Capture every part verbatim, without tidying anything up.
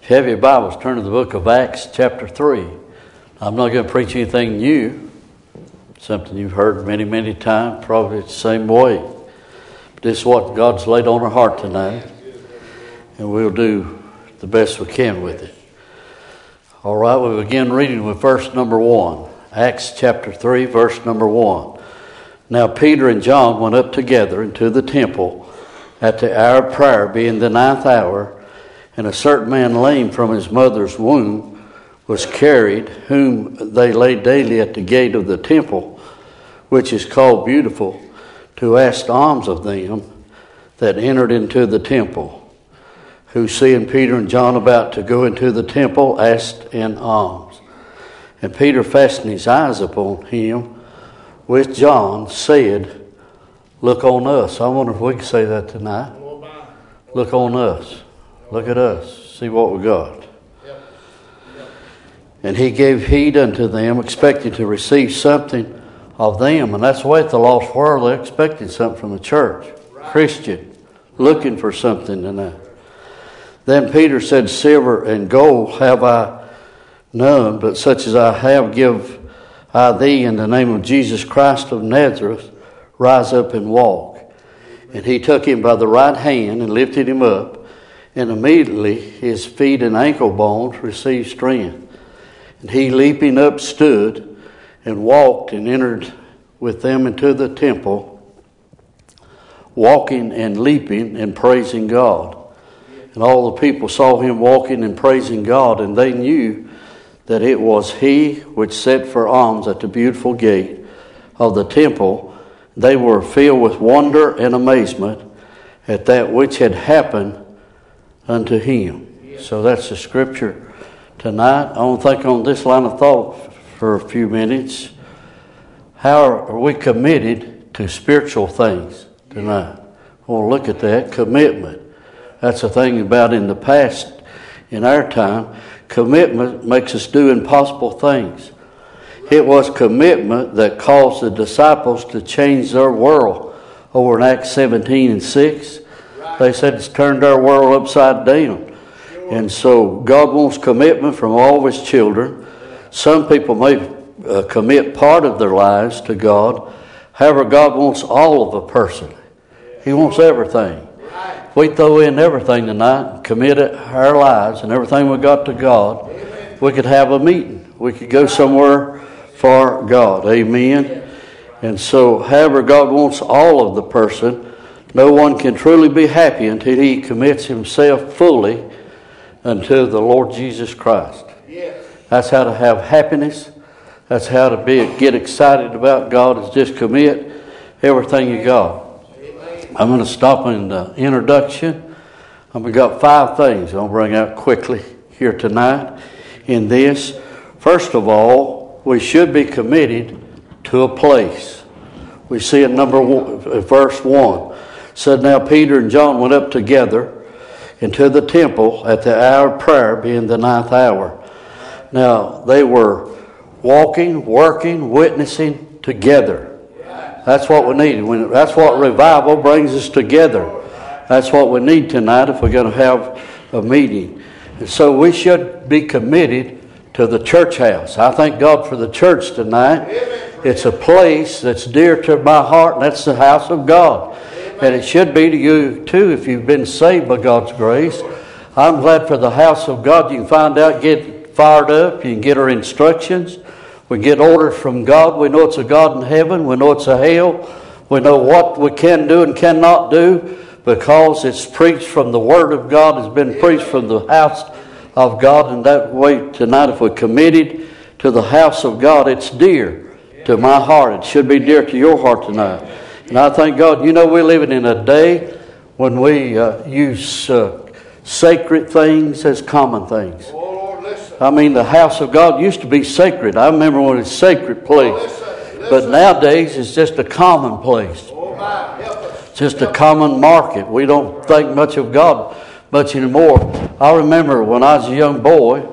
If you have your Bibles, turn to the book of Acts chapter three. I'm not going to preach anything new, something you've heard many, many times, probably the same way. But this is what God's laid on our heart tonight, and we'll do the best we can with it. All right, we begin reading with verse number one. Acts chapter three, verse number one. Now Peter and John went up together into the temple at the hour of prayer, being the ninth hour, and a certain man lame from his mother's womb was carried, whom they laid daily at the gate of the temple, which is called Beautiful, to ask alms of them that entered into the temple, who, seeing Peter and John about to go into the temple, asked an alms. And Peter, fastening his eyes upon him with John, said, "Look on us." I wonder if we can say that tonight. Look on us. Look at us. See what we got. And he gave heed unto them, expecting to receive something of them. And that's the way at the lost world, they're expecting something from the church. Right. Christian, looking for something tonight. Then Peter said, "Silver and gold have I none, but such as I have give I thee, in the name of Jesus Christ of Nazareth, rise up and walk." And he took him by the right hand and lifted him up, and immediately his feet and ankle bones received strength. And he, leaping up, stood and walked and entered with them into the temple, walking and leaping and praising God. And all the people saw him walking and praising God, and they knew that it was he which sat for alms at the beautiful gate of the temple. They were filled with wonder and amazement at that which had happened unto him. So that's the scripture tonight. I want to think on this line of thought for a few minutes. How are we committed to spiritual things tonight? I want to look at that. Commitment. That's the thing about in the past, in our time, commitment makes us do impossible things. It was commitment that caused the disciples to change their world over in Acts seventeen and six. They said it's turned our world upside down. And so God wants commitment from all of his children. Some people may uh, commit part of their lives to God. However, God wants all of a person. He wants everything. If we throw in everything tonight and commit our lives and everything we got to God, we could have a meeting. We could go somewhere for God. Amen. And so, however, God wants all of the person. No one can truly be happy until he commits himself fully unto the Lord Jesus Christ. Yes. That's how to have happiness. That's how to be get excited about God, is just commit everything you got. Amen. I'm going to stop in the introduction. I've got five things I'll bring out quickly here tonight in this. First of all, we should be committed to a place. We see in number one, verse one. Said, now Peter and John went up together into the temple at the hour of prayer, being the ninth hour. Now they were walking, working, witnessing together. That's what we need. That's what revival brings us together. That's what we need tonight if we're going to have a meeting. And so we should be committed to the church house. I thank God for the church tonight. It's a place that's dear to my heart, and that's the house of God. And it should be to you too if you've been saved by God's grace. I'm glad for the house of God. You can find out, get fired up. You can get our instructions. We get orders from God. We know it's a God in heaven. We know it's a hell. We know what we can do and cannot do because it's preached from the Word of God. It's been preached from the house of God. And that way tonight, if we're committed to the house of God, it's dear to my heart. It should be dear to your heart tonight. And I thank God, you know, we're living in a day when we uh, use uh, sacred things as common things. Oh, Lord, listen. I mean, the house of God used to be sacred. I remember when it was a sacred place. Oh, listen, listen. But nowadays, it's just a common place. Oh, my. Help us. It's just a common market. We don't think much of God much anymore. I remember when I was a young boy,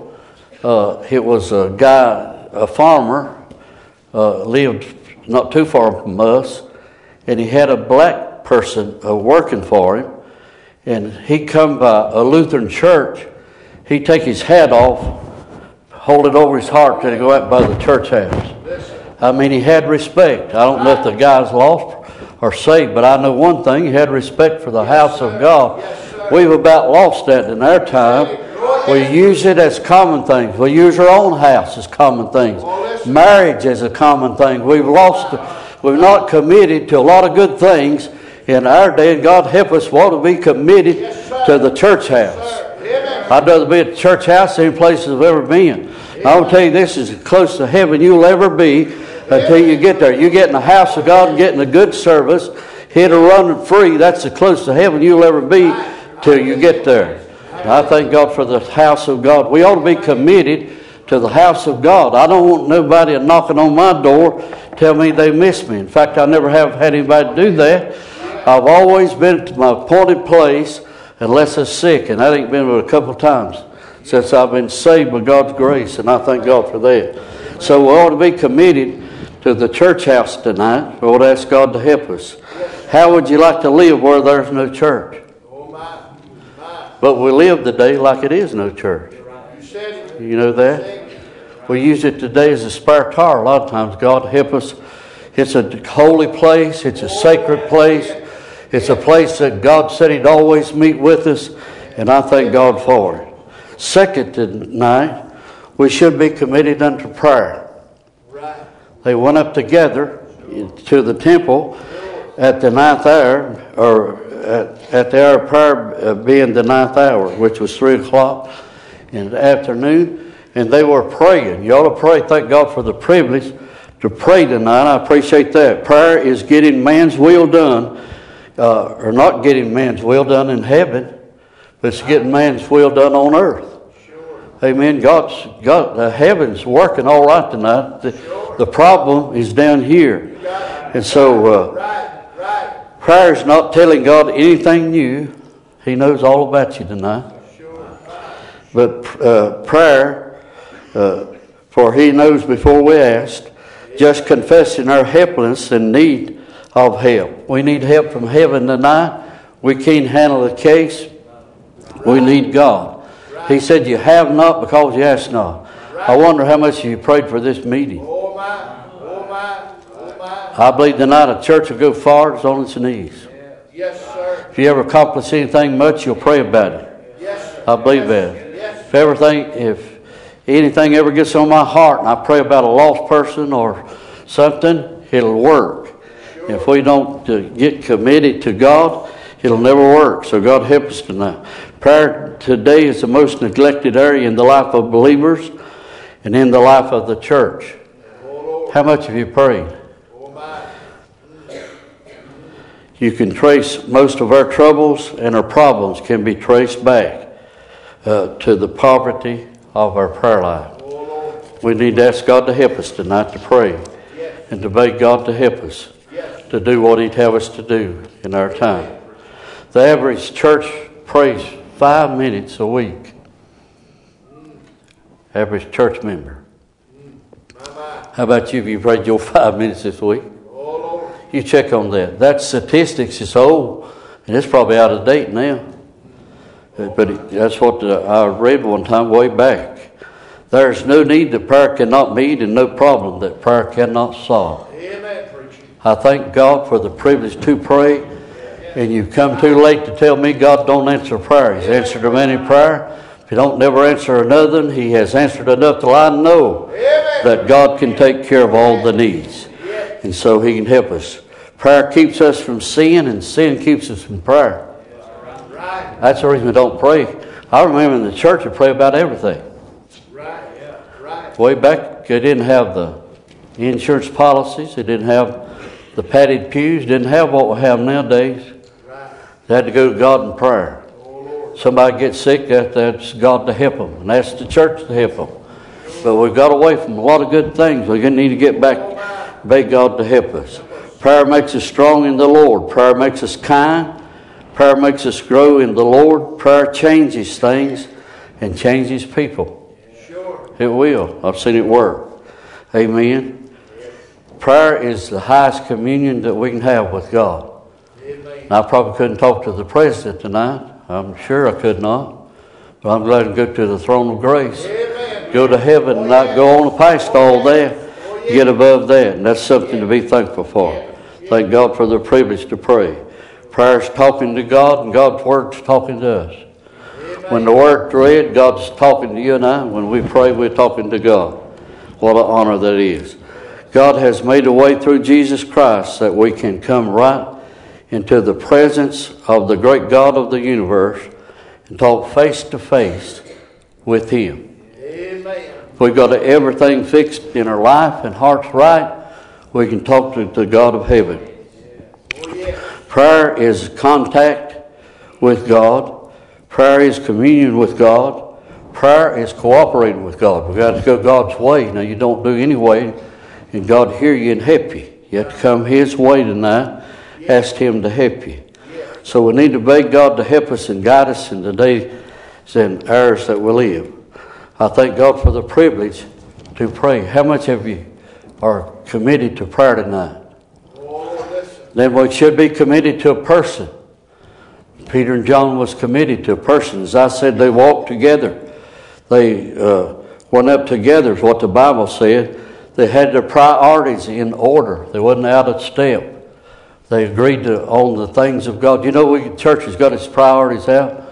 uh, it was a guy, a farmer, uh, lived not too far from us. And he had a black person uh, working for him. And he come by a Lutheran church. he'd take his hat off, hold it over his heart till he go out by the church house. I mean, he had respect. I don't know if the guy's lost or saved, but I know one thing, he had respect for the house of God. We've about lost that in our time. We use it as common things. We use our own house as common things. Marriage as a common thing. We've lost, we've not committed to a lot of good things in our day, and God help us, we ought to be committed to the church house. I'd rather be at the church house than any place I've ever been. I'll tell you, this is as close to heaven you'll ever be until you get there. You get in the house of God and getting a good service, hit a running free, that's as close to heaven you'll ever be till you get there. And I thank God for the house of God. We ought to be committed to the house of God. I don't want nobody knocking on my door tell me they miss me. In fact, I never have had anybody do that. I've always been to my appointed place unless I'm sick, and that ain't been but a couple of times since I've been saved by God's grace, and I thank God for that. So we ought to be committed to the church house tonight. We ought to ask God to help us. How would you like to live where there's no church? But we live today like it is no church. You know that? We use it today as a spare tire a lot of times. God help us. It's a holy place. It's a sacred place. It's a place that God said He'd always meet with us, and I thank God for it. Second tonight, we should be committed unto prayer. They went up together to the temple at the ninth hour, or at, at the hour of prayer being the ninth hour, which was three o'clock in the afternoon, and they were praying. You ought to pray. Thank God for the privilege to pray tonight. I appreciate that. Prayer is getting man's will done. Uh, or not getting man's will done in heaven, but it's getting man's will done on earth. Sure. Amen. God's God, the heaven's working all right tonight. The, sure. the problem is down here, and so uh, right. Right. prayer is not telling God anything new. He knows all about you tonight. Sure. But uh, prayer, uh, for He knows before we ask, just confessing our helplessness and need of help. We need help from heaven tonight. We can't handle the case. We need God. He said, you have not because you ask not. I wonder how much you prayed for this meeting. I believe tonight a church will go far as on its knees. Yes, sir. If you ever accomplish anything much, you'll pray about it. Yes, I believe that. If everything, if anything ever gets on my heart and I pray about a lost person or something, it'll work. If we don't uh, get committed to God, it'll never work. So God help us tonight. Prayer today is the most neglected area in the life of believers and in the life of the church. How much have you prayed? You can trace most of our troubles and our problems can be traced back uh, to the poverty of our prayer life. We need to ask God to help us tonight to pray and to beg God to help us to do what He'd have us to do in our time. The average church prays five minutes a week. Average church member. How about you? Have you prayed your five minutes this week? You check on that. That statistics is old, and it's probably out of date now. But that's what the, I read one time way back. There's no need that prayer cannot meet, and no problem that prayer cannot solve. I thank God for the privilege to pray, and you've come too late to tell me God don't answer prayer. He's answered a many prayer. If He don't never answer another, He has answered enough till I know that God can take care of all the needs. And so He can help us. Prayer keeps us from sin, and sin keeps us from prayer. That's the reason we don't pray. I remember in the church we pray about everything. Way back, they didn't have the insurance policies. They didn't have the padded pews, didn't have what we have nowadays. They had to go to God in prayer. Somebody gets sick, that, that's God to help them. And that's the church to help them. But we've got away from a lot of good things. We need to get back, beg God to help us. Prayer makes us strong in the Lord. Prayer makes us kind. Prayer makes us grow in the Lord. Prayer changes things and changes people. It will. I've seen it work. Amen. Prayer is the highest communion that we can have with God. Amen. I probably couldn't talk to the president tonight. I'm sure I could not. But I'm glad to go to the throne of grace. Amen. Go to heaven and not go on past all that. Get above that. And that's something to be thankful for. Thank God for the privilege to pray. Prayer's talking to God and God's Word's talking to us. When the Word's read, God's talking to you and I. When we pray, we're talking to God. What an honor that is. God has made a way through Jesus Christ that we can come right into the presence of the great God of the universe and talk face to face with Him. Amen. If we've got everything fixed in our life and hearts right, we can talk to the God of heaven. Oh, yeah. Prayer is contact with God. Prayer is communion with God. Prayer is cooperating with God. We've got to go God's way. Now, you don't do any way, and God hear you and help you. You have to come His way tonight. Ask Him to help you. So we need to beg God to help us and guide us in the days and hours that we live. I thank God for the privilege to pray. How much of you are committed to prayer tonight? Then we should be committed to a person. Peter and John was committed to a person. As I said, they walked together. They uh, went up together is what the Bible said. They had their priorities in order. They wasn't out of step. They agreed to, on the things of God. You know, we church has got its priorities out,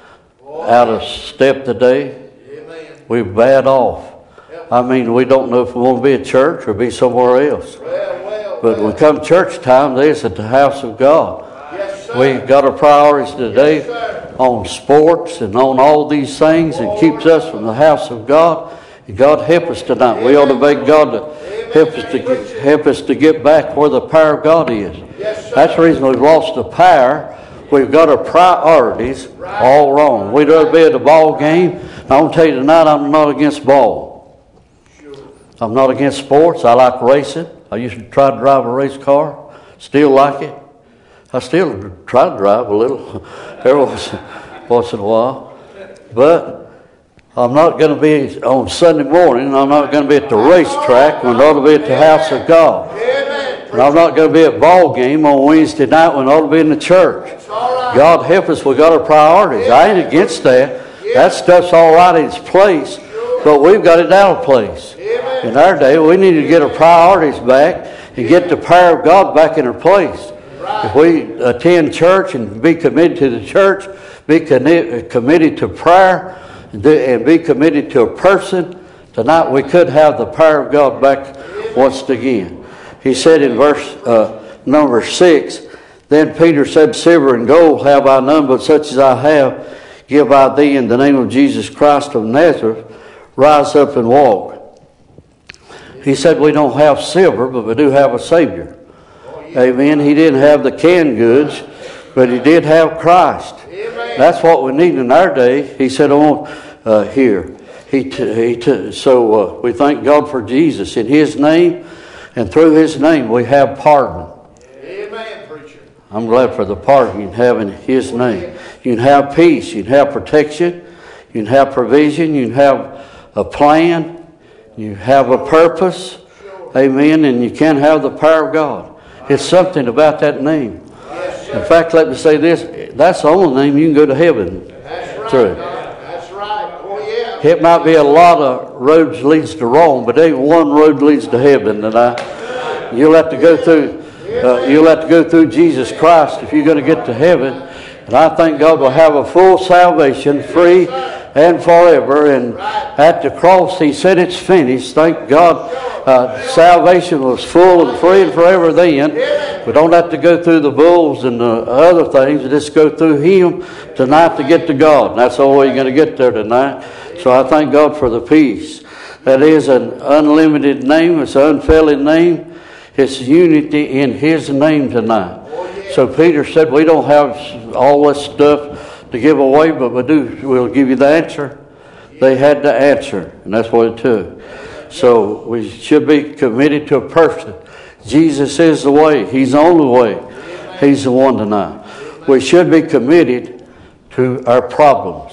out of step today. Amen. We're bad off. I mean, we don't know if we want to be a church or be somewhere else. Well, well, but when come church time, there's at the house of God. Yes, we got our priorities today yes, on sports and on all these things and keeps us from the house of God. And God help us tonight. Amen. We ought to beg God to help us to get, help us to get back where the power of God is. Yes, that's the reason we've lost the power. We've got our priorities all wrong. We'd rather be at a ball game. I want to tell you tonight, I'm not against ball. I'm not against sports. I like racing. I used to try to drive a race car. Still like it. I still try to drive a little every once, once in a while. But I'm not going to be on Sunday morning. I'm not going to be at the racetrack when I ought to be at the house of God. And I'm not going to be at a ball game on Wednesday night when I ought to be in the church. God help us. We've got our priorities. I ain't against that. That stuff's all right in its place. But we've got it out of place. In our day, we need to get our priorities back and get the power of God back in our place. If we attend church and be committed to the church, be committed to prayer, and be committed to a person, tonight we could have the power of God back once again. He said in verse uh, number six, Then Peter said, Silver and gold have I none, but such as I have give I thee in the name of Jesus Christ of Nazareth. Rise up and walk. He said we don't have silver, but we do have a Savior. Amen. He didn't have the canned goods, but he did have Christ. That's what we need in our day. He said, "Oh, uh, here." He t- he t- so uh, we thank God for Jesus in His name, and through His name we have pardon. Amen, preacher. I'm glad for the pardon you can have in His name. You can have peace. You can have protection. You can have provision. You can have a plan. You have a purpose. Amen. And you can have the power of God. It's something about that name. In fact, let me say this. That's the only name you can go to heaven through. That's right. Oh, yeah. It might be a lot of roads leads to Rome, but ain't one road leads to heaven. And I, you'll have to go through. Uh, you'll have to go through Jesus Christ if you're going to get to heaven. And I think God will have a full salvation, free and forever. And at the cross, He said it's finished. Thank God. Uh, salvation was full and free and forever then. We don't have to go through the bulls and the other things. We just go through Him tonight to get to God. And that's the only way you're going to get there tonight. So I thank God for the peace. That is an unlimited name. It's an unfailing name. It's unity in His name tonight. So Peter said, we don't have all this stuff to give away, but we do. We'll give you the answer. They had the answer, and that's what it took. So we should be committed to a person. Jesus is the way. He's the only way. He's the one tonight. We should be committed to our problems.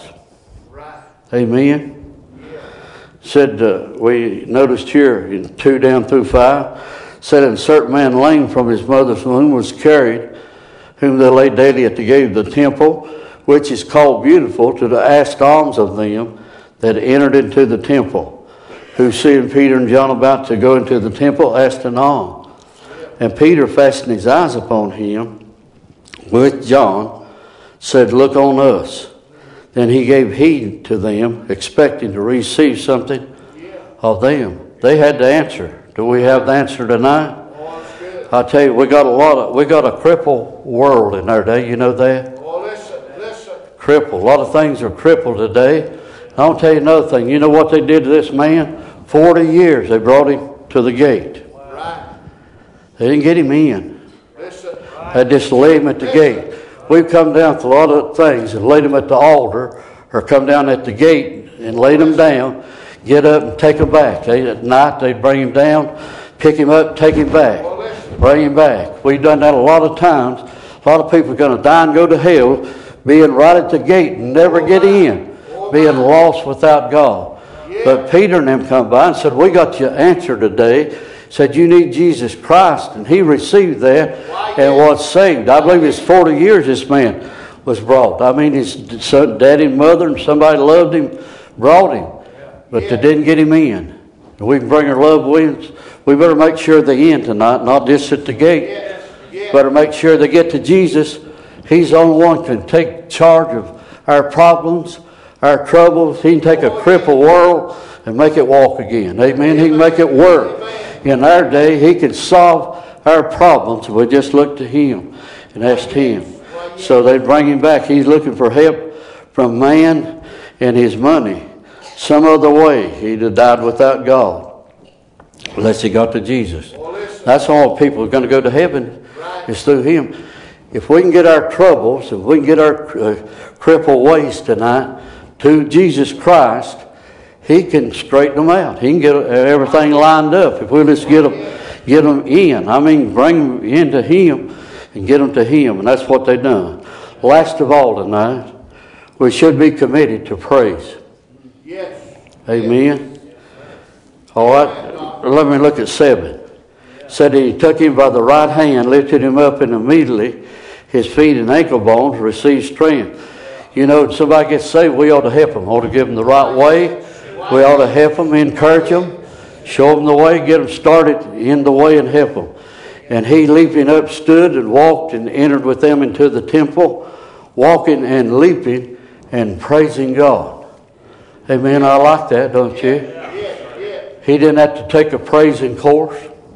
Amen. Said uh, we noticed here in two down through five, said, and a certain man lame from his mother's womb was carried, whom they laid daily at the gate of the temple, which is called Beautiful, to ask alms of them that entered into the temple, who seeing Peter and John about to go into the temple, asked an alms. And Peter, fastening his eyes upon him with John, said, Look on us. Then he gave heed to them, expecting to receive something of them. They had the answer. Do we have the answer tonight? I tell you, we got a lot of we got a crippled world in our day. You know that? Oh, listen, listen. Crippled. A lot of things are crippled today. I'll tell you another thing. You know what they did to this man? Forty years they brought him to the gate. Right. They didn't get him in. Listen. They just laid him at the gate. We've come down to a lot of things and laid him at the altar, or come down at the gate and laid him down, get up and take him back. They, at night they'd bring him down, pick him up, take him back, bring him back. We've done that a lot of times. A lot of people are going to die and go to hell being right at the gate and never get in, being lost without God. But Peter and them come by and said, we got your answer today. Said, you need Jesus Christ. And he received that and was saved. I believe it's forty years this man was brought. I mean, his son, daddy and mother and somebody loved him, brought him. But they didn't get him in. And we can bring our loved ones. We better make sure they're in tonight, not just at the gate. Better make sure they get to Jesus. He's the only one who can take charge of our problems, our troubles. He can take a crippled world and make it walk again. Amen. He can make it work. In our day, he can solve our problems if we just look to him and ask him. So they bring him back. He's looking for help from man and his money. Some other way, he'd have died without God unless he got to Jesus. That's all people are going to go to heaven is through him. If we can get our troubles, if we can get our uh, crippled ways tonight to Jesus Christ, he can straighten them out. He can get everything lined up if we just get them, get them in. I mean, bring them into him and get them to him. And that's what they've done. Last of all tonight, we should be committed to praise. Yes. Amen. All right. Let me look at seven. Said he took him by the right hand, lifted him up, and immediately his feet and ankle bones received strength. You know, if somebody gets saved, we ought to help them. We ought to give them the right way. We ought to help them, encourage them, show them the way, get them started in the way and help them. And he, leaping up, stood and walked and entered with them into the temple, walking and leaping and praising God. Amen. I like that, don't you? He didn't have to take a praising course.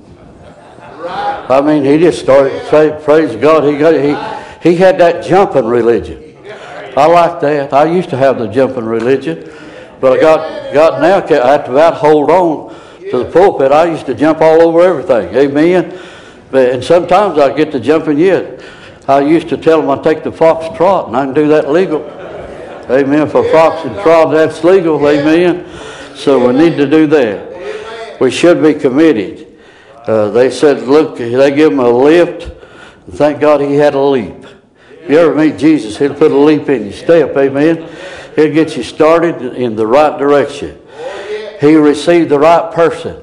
I mean, he just started to praise God. He got he he had that jumping religion. I like that. I used to have the jumping religion. But I got, got now, I have to about hold on to the pulpit. I used to jump all over everything. Amen. But, and sometimes I get to jumping yet. I used to tell them I take the fox trot, and I can do that legal. Amen. For fox and trot, that's legal. Amen. So we need to do that. We should be committed. Uh, they said, look, they give him a lift. And thank God he had a leap. If you ever meet Jesus, he'll put a leap in your step. Amen. He'll get you started in the right direction. He received the right person.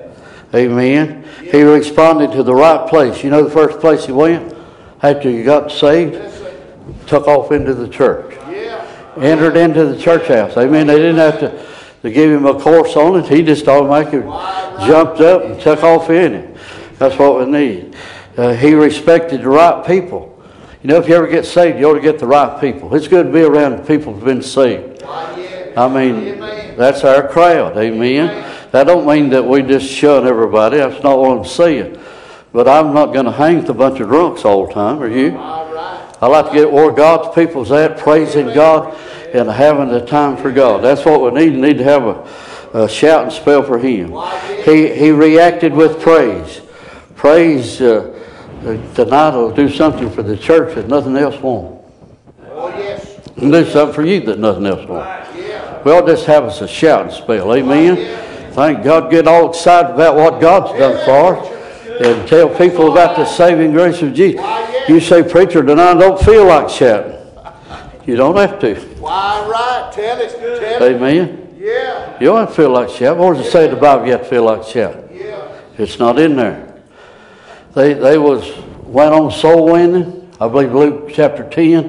Amen. He responded to the right place. You know the first place he went after he got saved? Took off into the church. Entered into the church house. Amen. They didn't have to, to give him a course on it. He just automatically jumped up and took off in it. That's what we need. Uh, he respected the right people. You know, if you ever get saved, you ought to get the right people. It's good to be around people who've been saved. I mean, that's our crowd. Amen. That don't mean that we just shun everybody. That's not what I'm saying. But I'm not going to hang with a bunch of drunks all the time. Are you? I like to get where God's people's at, praising God and having the time for God. That's what we need. We need to have a, a shouting spell for him. He, he reacted with praise. Praise... Uh, Tonight will do something for the church that nothing else won't. Oh, yes. And do something for you that nothing else won't. Yeah. Well, just have us a shouting spell. Amen. Yeah. Thank God. Get all excited about what God's done for us and tell people about the saving grace of Jesus. You say, preacher, tonight I don't feel like shouting. You don't have to. Why, right. Tell it. Tell it. Amen. Yeah. You don't have to feel like shouting. What does it say in the Bible you have to feel like shouting? Yeah. It's not in there. They they was went on soul winning. I believe Luke chapter ten.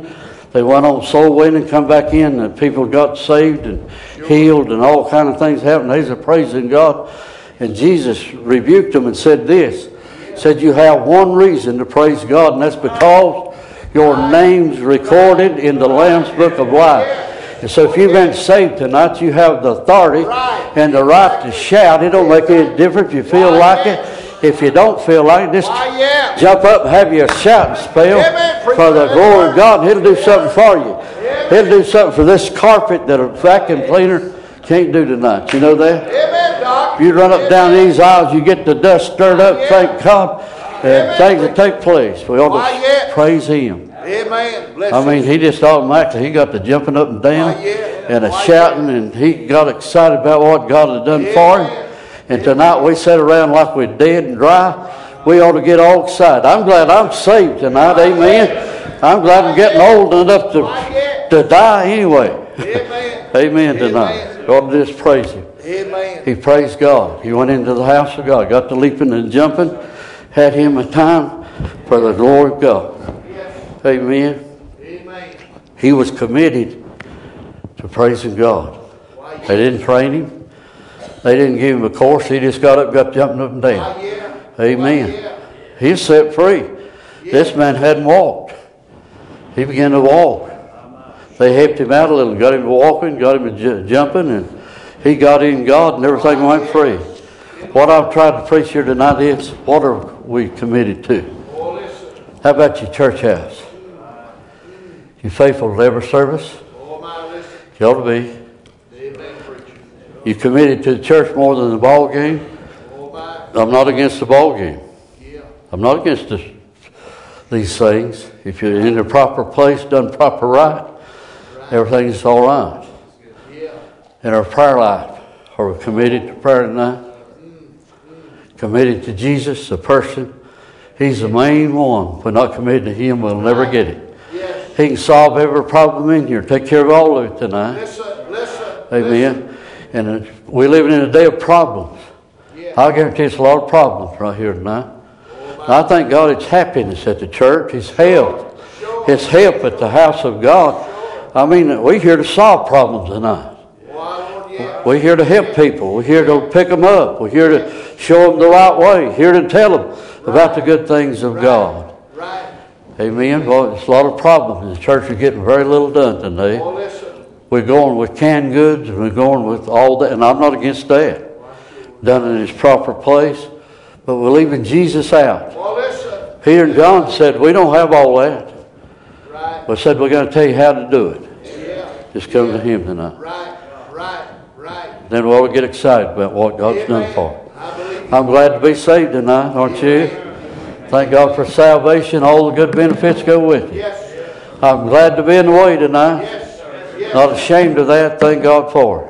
They went on soul winning, come back in, and people got saved and healed, and all kind of things happened. They were praising God. And Jesus rebuked them and said this. Said, you have one reason to praise God, and that's because your name's recorded in the Lamb's Book of Life. And so if you've been saved tonight, you have the authority and the right to shout. It don't make any difference if you feel like it. If you don't feel like it, just jump up and have your shouting spell for the glory of God. He'll do something for you. He'll do something for this carpet that a vacuum cleaner can't do tonight. You know that? You run up down these aisles, you get the dust stirred up, thank God, and things that take place. We ought to praise Him. Amen. I mean, he just automatically, he got to jumping up and down and a shouting, and he got excited about what God had done for him. And tonight we sat around like we're dead and dry. We ought to get all excited. I'm glad I'm saved tonight. Amen. I'm glad I'm getting old enough to, to die anyway. Amen tonight. God just praise Him. He praised God. He went into the house of God, got to leaping and jumping, had him a time for the glory of God. Amen. He was committed to praising God. They didn't train him. They didn't give him a course. He just got up, got jumping up and down. Amen. He's set free. This man hadn't walked. He began to walk. They helped him out a little, got him walking, got him j- jumping, and he got in God, and everything went free. What I've tried to preach here tonight is, what are we committed to? How about your church house? You faithful to every service? You ought to be. You committed to the church more than the ball game? I'm not against the ball game. I'm not against this, these things. If you're in the proper place, done proper right, everything's all right. In our prayer life, are we committed to prayer tonight? Committed to Jesus, the person. He's the main one. If we're not committed to Him, we'll never get it. He can solve every problem in here. Take care of all of it tonight. Amen. And we're living in a day of problems. I guarantee it's a lot of problems right here tonight. And I thank God it's happiness at the church. It's health. It's help at the house of God. I mean, we're here to solve problems tonight. We're here to help people. We're here to pick them up. We're here to show them the right way. Here to tell them about the good things of God. Amen. Well, there's a lot of problems in the church. Are getting very little done today. We're going with canned goods, and we're going with all that, and I'm not against that. Done in its proper place, but we're leaving Jesus out. Peter and John said, we don't have all that. We said, we're going to tell you how to do it. Just come to Him tonight. Then we'll get excited about what God's done for us. I'm glad to be saved tonight, aren't you? Thank God for salvation. All the good benefits go with it. I'm glad to be in the way tonight. Not ashamed of that. Thank God for it.